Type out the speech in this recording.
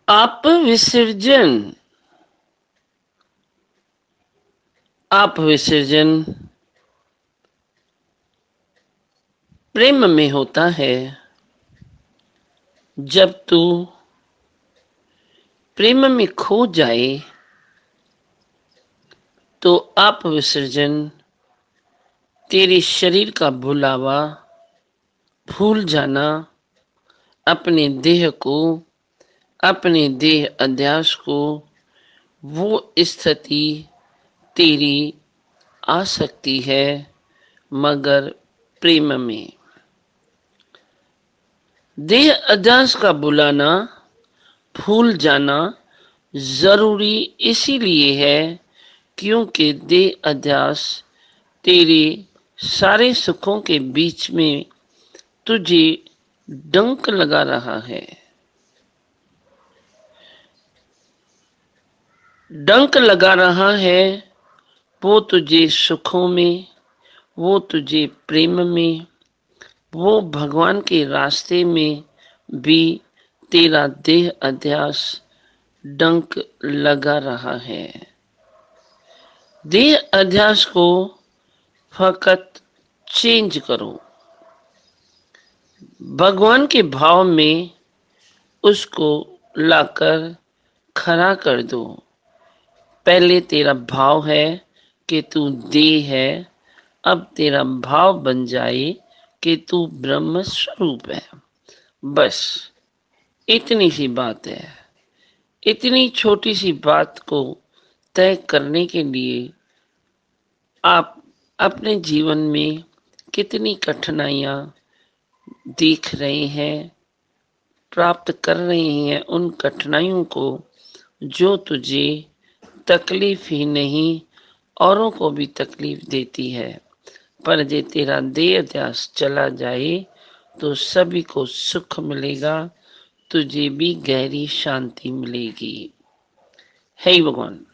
आप विसर्जन। आप विसर्जन प्रेम में होता है। जब तू प्रेम में खो जाए तो आप विसर्जन तेरे शरीर का बुलावा भूल जाना, अपने देह को, अपने देह अध्यास को, वो स्थिति तेरी आ सकती है मगर प्रेम में। देह अध्यास का बुलाना भूल जाना जरूरी इसीलिए है क्योंकि देह अध्यास तेरे सारे सुखों के बीच में तुझे डंक लगा रहा है। डंक लगा रहा है, वो तुझे सुखों में, वो तुझे प्रेम में, वो भगवान के रास्ते में भी तेरा देह अध्यास डंक लगा रहा है। देह अध्यास को फकत चेंज करो, भगवान के भाव में उसको लाकर खड़ा कर दो। पहले तेरा भाव है कि तू देह है, अब तेरा भाव बन जाए कि तू ब्रह्म स्वरूप है। बस इतनी सी बात है। इतनी छोटी सी बात को तय करने के लिए आप अपने जीवन में कितनी कठिनाइयां देख रहे हैं, प्राप्त कर रहे हैं। उन कठिनाइयों को जो तुझे तकलीफ ही नहीं औरों को भी तकलीफ देती है, पर जे तेरा देह अध्यास चला जाए तो सभी को सुख मिलेगा, तुझे भी गहरी शांति मिलेगी। हे भगवान।